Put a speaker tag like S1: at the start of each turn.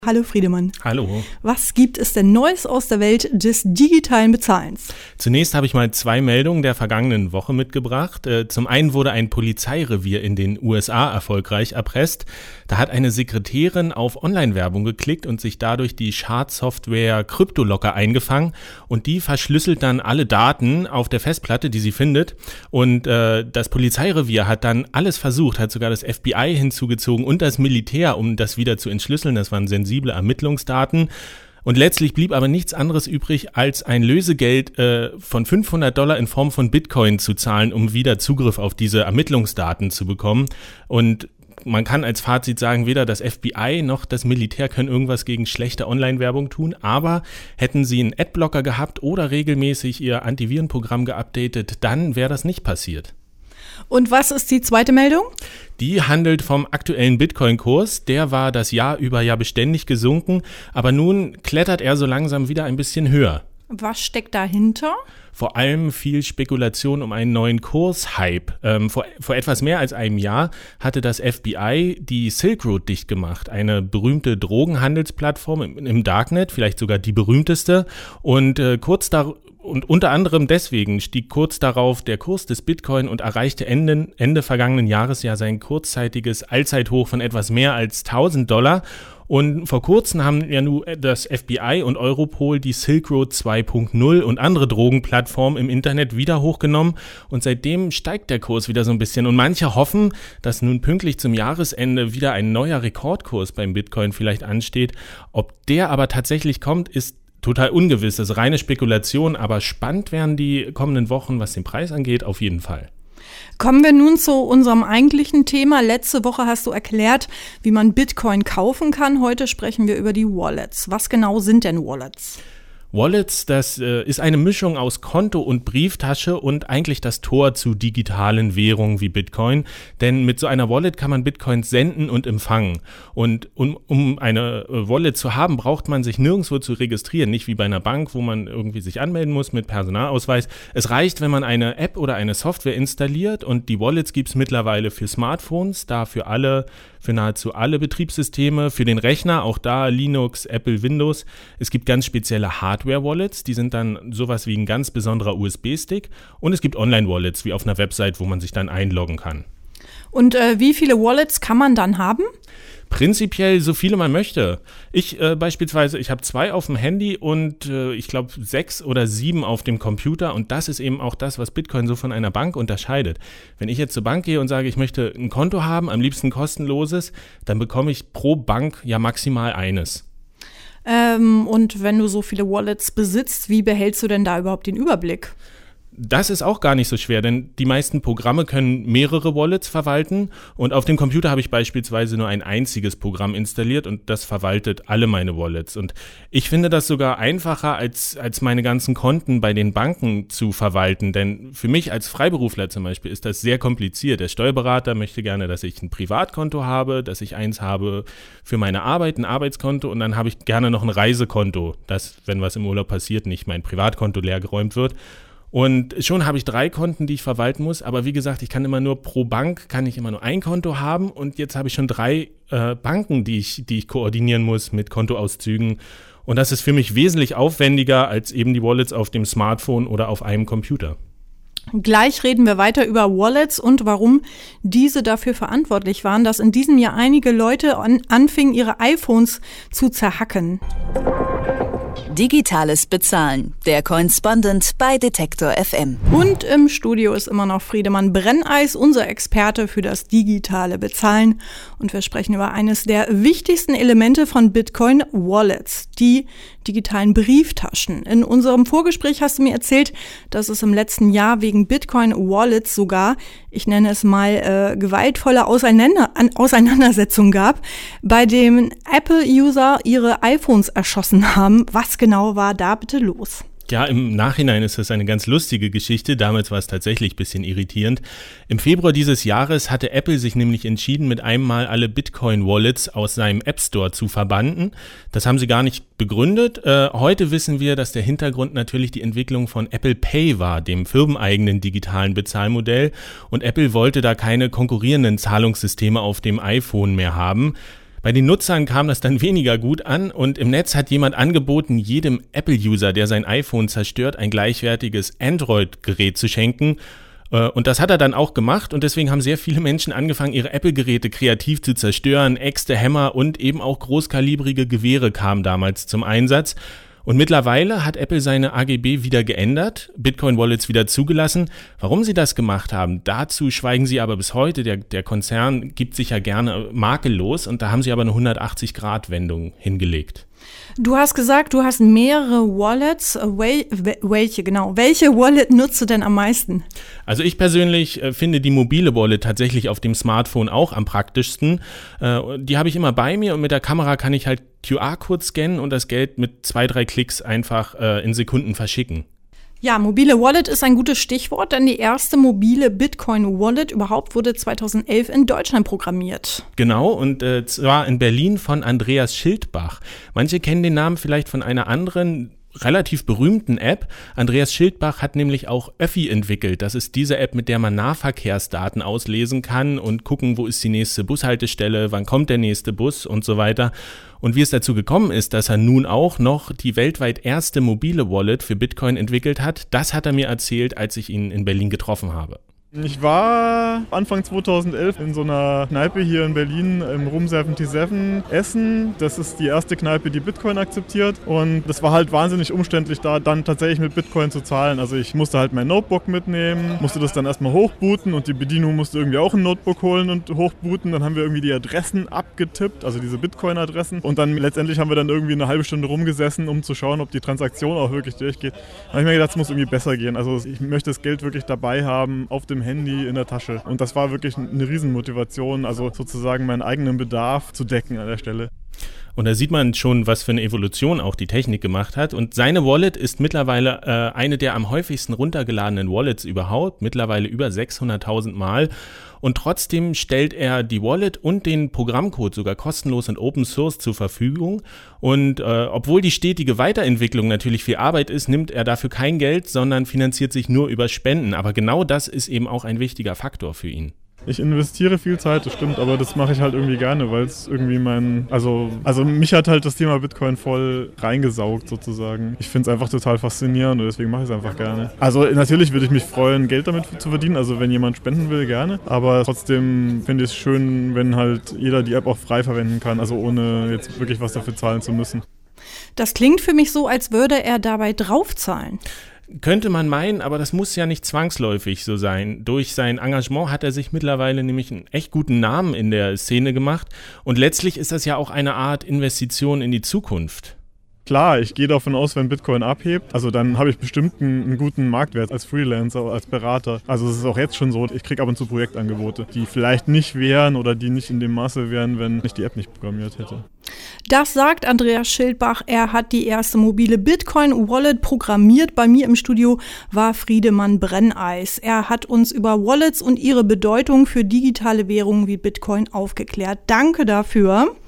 S1: Hallo Friedemann.
S2: Hallo.
S1: Was gibt es denn Neues aus der Welt des digitalen Bezahlens?
S2: Zunächst habe ich mal 2 Meldungen der vergangenen Woche mitgebracht. Zum einen wurde ein Polizeirevier in den USA erfolgreich erpresst. Da hat eine Sekretärin auf Online-Werbung geklickt und sich dadurch die Schadsoftware CryptoLocker eingefangen. Und die verschlüsselt dann alle Daten auf der Festplatte, die sie findet. Und das Polizeirevier hat dann alles versucht, hat sogar das FBI hinzugezogen und das Militär, um das wieder zu entschlüsseln. Das waren sensible Ermittlungsdaten. Und letztlich blieb aber nichts anderes übrig, als ein Lösegeld von $500 in Form von Bitcoin zu zahlen, um wieder Zugriff auf diese Ermittlungsdaten zu bekommen. Und man kann als Fazit sagen, weder das FBI noch das Militär können irgendwas gegen schlechte Online-Werbung tun, aber hätten sie einen Adblocker gehabt oder regelmäßig ihr Antivirenprogramm geupdatet, dann wäre das nicht passiert.
S1: Und was ist die zweite Meldung?
S2: Die handelt vom aktuellen Bitcoin-Kurs. Der war das Jahr über ja beständig gesunken, aber nun klettert er so langsam wieder ein bisschen höher.
S1: Was steckt dahinter?
S2: Vor allem viel Spekulation um einen neuen Kurshype. Vor etwas mehr als einem Jahr hatte das FBI die Silk Road dicht gemacht, eine berühmte Drogenhandelsplattform im Darknet, vielleicht sogar die berühmteste. Und unter anderem deswegen stieg kurz darauf der Kurs des Bitcoin und erreichte Ende vergangenen Jahres ja sein kurzzeitiges Allzeithoch von etwas mehr als $1.000. Und vor kurzem haben ja nun das FBI und Europol die Silk Road 2.0 und andere Drogenplattformen im Internet wieder hochgenommen. Und seitdem steigt der Kurs wieder so ein bisschen. Und manche hoffen, dass nun pünktlich zum Jahresende wieder ein neuer Rekordkurs beim Bitcoin vielleicht ansteht. Ob der aber tatsächlich kommt, ist total ungewiss. Das ist reine Spekulation, aber spannend werden die kommenden Wochen, was den Preis angeht, auf jeden Fall.
S1: Kommen wir nun zu unserem eigentlichen Thema. Letzte Woche hast du erklärt, wie man Bitcoin kaufen kann. Heute sprechen wir über die Wallets. Was genau sind denn Wallets?
S2: Wallets, das ist eine Mischung aus Konto und Brieftasche und eigentlich das Tor zu digitalen Währungen wie Bitcoin. Denn mit so einer Wallet kann man Bitcoins senden und empfangen. Und um eine Wallet zu haben, braucht man sich nirgendwo zu registrieren. Nicht wie bei einer Bank, wo man irgendwie sich anmelden muss mit Personalausweis. Es reicht, wenn man eine App oder eine Software installiert. Und die Wallets gibt es mittlerweile für Smartphones, da für nahezu alle Betriebssysteme, für den Rechner, auch da Linux, Apple, Windows. Es gibt ganz spezielle Hardware-Wallets, die sind dann sowas wie ein ganz besonderer USB-Stick. Und es gibt Online-Wallets, wie auf einer Website, wo man sich dann einloggen kann.
S1: Und wie viele Wallets kann man dann haben?
S2: Prinzipiell so viele man möchte. Ich beispielsweise, ich habe 2 auf dem Handy und ich glaube 6 oder 7 auf dem Computer und das ist eben auch das, was Bitcoin so von einer Bank unterscheidet. Wenn ich jetzt zur Bank gehe und sage, ich möchte ein Konto haben, am liebsten kostenloses, dann bekomme ich pro Bank ja maximal eines.
S1: Und wenn du so viele Wallets besitzt, wie behältst du denn da überhaupt den Überblick?
S2: Das ist auch gar nicht so schwer, denn die meisten Programme können mehrere Wallets verwalten und auf dem Computer habe ich beispielsweise nur ein einziges Programm installiert und das verwaltet alle meine Wallets und ich finde das sogar einfacher als meine ganzen Konten bei den Banken zu verwalten, denn für mich als Freiberufler zum Beispiel ist das sehr kompliziert. Der Steuerberater möchte gerne, dass ich ein Privatkonto habe, dass ich eins habe für meine Arbeit, ein Arbeitskonto und dann habe ich gerne noch ein Reisekonto, dass, wenn was im Urlaub passiert, nicht mein Privatkonto leergeräumt wird. Und schon habe ich 3 Konten, die ich verwalten muss, aber wie gesagt, ich kann immer nur pro Bank, kann ich immer nur ein Konto haben und jetzt habe ich schon 3 Banken, die ich koordinieren muss mit Kontoauszügen und das ist für mich wesentlich aufwendiger als eben die Wallets auf dem Smartphone oder auf einem Computer.
S1: Gleich reden wir weiter über Wallets und warum diese dafür verantwortlich waren, dass in diesem Jahr einige Leute anfingen, ihre iPhones zu zerhacken.
S3: Digitales Bezahlen. Der Correspondent bei Detektor FM.
S1: Und im Studio ist immer noch Friedemann Brenneis, unser Experte für das digitale Bezahlen. Und wir sprechen über eines der wichtigsten Elemente von Bitcoin, Wallets, die digitalen Brieftaschen. In unserem Vorgespräch hast du mir erzählt, dass es im letzten Jahr wegen Bitcoin-Wallets sogar, ich nenne es mal, gewaltvolle Auseinandersetzungen gab, bei denen Apple-User ihre iPhones erschossen haben. Was genau war da bitte los?
S2: Ja, im Nachhinein ist das eine ganz lustige Geschichte. Damals war es tatsächlich ein bisschen irritierend. Im Februar dieses Jahres hatte Apple sich nämlich entschieden, mit einem Mal alle Bitcoin-Wallets aus seinem App Store zu verbannen. Das haben sie gar nicht begründet. Heute wissen wir, dass der Hintergrund natürlich die Entwicklung von Apple Pay war, dem firmeneigenen digitalen Bezahlmodell. Und Apple wollte da keine konkurrierenden Zahlungssysteme auf dem iPhone mehr haben. Bei den Nutzern kam das dann weniger gut an und im Netz hat jemand angeboten, jedem Apple-User, der sein iPhone zerstört, ein gleichwertiges Android-Gerät zu schenken. Und das hat er dann auch gemacht und deswegen haben sehr viele Menschen angefangen, ihre Apple-Geräte kreativ zu zerstören. Äxte, Hämmer und eben auch großkalibrige Gewehre kamen damals zum Einsatz. Und mittlerweile hat Apple seine AGB wieder geändert, Bitcoin-Wallets wieder zugelassen. Warum sie das gemacht haben, dazu schweigen sie aber bis heute. Der Konzern gibt sich ja gerne makellos und da haben sie aber eine 180-Grad-Wendung hingelegt.
S1: Du hast gesagt, du hast mehrere Wallets. Welche Wallet nutzt du denn am meisten?
S2: Also ich persönlich finde die mobile Wallet tatsächlich auf dem Smartphone auch am praktischsten. Die habe ich immer bei mir und mit der Kamera kann ich halt QR-Code scannen und das Geld mit 2-3 Klicks einfach in Sekunden verschicken.
S1: Ja, mobile Wallet ist ein gutes Stichwort, denn die erste mobile Bitcoin-Wallet überhaupt wurde 2011 in Deutschland programmiert.
S2: Genau, und zwar in Berlin von Andreas Schildbach. Manche kennen den Namen vielleicht von einer anderen relativ berühmten App. Andreas Schildbach hat nämlich auch Öffi entwickelt. Das ist diese App, mit der man Nahverkehrsdaten auslesen kann und gucken, wo ist die nächste Bushaltestelle, wann kommt der nächste Bus und so weiter. Und wie es dazu gekommen ist, dass er nun auch noch die weltweit erste mobile Wallet für Bitcoin entwickelt hat, das hat er mir erzählt, als ich ihn in Berlin getroffen habe.
S4: Ich war Anfang 2011 in so einer Kneipe hier in Berlin im Room 77 essen. Das ist die erste Kneipe, die Bitcoin akzeptiert. Und das war halt wahnsinnig umständlich, da dann tatsächlich mit Bitcoin zu zahlen. Also ich musste halt mein Notebook mitnehmen, musste das dann erstmal hochbooten und die Bedienung musste irgendwie auch ein Notebook holen und hochbooten. Dann haben wir irgendwie die Adressen abgetippt, also diese Bitcoin-Adressen. Und dann letztendlich haben wir dann irgendwie eine halbe Stunde rumgesessen, um zu schauen, ob die Transaktion auch wirklich durchgeht. Da habe ich mir gedacht, es muss irgendwie besser gehen. Also ich möchte das Geld wirklich dabei haben, auf dem Handy, in der Tasche. Und das war wirklich eine Riesenmotivation, also sozusagen meinen eigenen Bedarf zu decken an der Stelle.
S2: Und da sieht man schon, was für eine Evolution auch die Technik gemacht hat. Und seine Wallet ist mittlerweile eine der am häufigsten runtergeladenen Wallets überhaupt, mittlerweile über 600.000 Mal. Und trotzdem stellt er die Wallet und den Programmcode sogar kostenlos und Open Source zur Verfügung. Und obwohl die stetige Weiterentwicklung natürlich viel Arbeit ist, nimmt er dafür kein Geld, sondern finanziert sich nur über Spenden. Aber genau das ist eben auch ein wichtiger Faktor für ihn.
S4: Ich investiere viel Zeit, das stimmt, aber das mache ich halt irgendwie gerne, weil es irgendwie also mich hat halt das Thema Bitcoin voll reingesaugt sozusagen. Ich finde es einfach total faszinierend und deswegen mache ich es einfach gerne. Also natürlich würde ich mich freuen, Geld damit zu verdienen, also wenn jemand spenden will, gerne, aber trotzdem finde ich es schön, wenn halt jeder die App auch frei verwenden kann, also ohne jetzt wirklich was dafür zahlen zu müssen.
S1: Das klingt für mich so, als würde er dabei draufzahlen.
S2: Könnte man meinen, aber das muss ja nicht zwangsläufig so sein. Durch sein Engagement hat er sich mittlerweile nämlich einen echt guten Namen in der Szene gemacht und letztlich ist das ja auch eine Art Investition in die Zukunft.
S4: Klar, ich gehe davon aus, wenn Bitcoin abhebt, also dann habe ich bestimmt einen guten Marktwert als Freelancer, als Berater. Also es ist auch jetzt schon so, ich kriege ab und zu Projektangebote, die vielleicht nicht wären oder die nicht in dem Maße wären, wenn ich die App nicht programmiert hätte.
S1: Das sagt Andreas Schildbach. Er hat die erste mobile Bitcoin-Wallet programmiert. Bei mir im Studio war Friedemann Brenneis. Er hat uns über Wallets und ihre Bedeutung für digitale Währungen wie Bitcoin aufgeklärt. Danke dafür.